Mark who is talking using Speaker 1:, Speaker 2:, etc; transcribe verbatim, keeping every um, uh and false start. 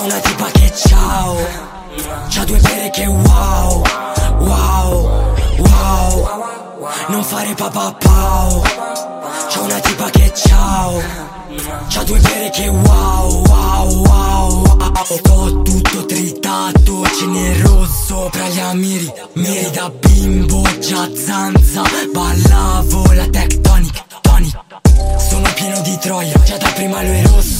Speaker 1: una tipa che ciao, c'ha due pere che wow, wow, wow. Non fare papà pau. C'ha una tipa che ciao, c'ha due pere che wow, wow, wow, wow. Sto tutto tritato, ce n'è rosso tra gli amiri. Miri da bimbo, già zanza, ballavo la tectonic, tonic. Sono pieno di troia, già da prima lui è rosso.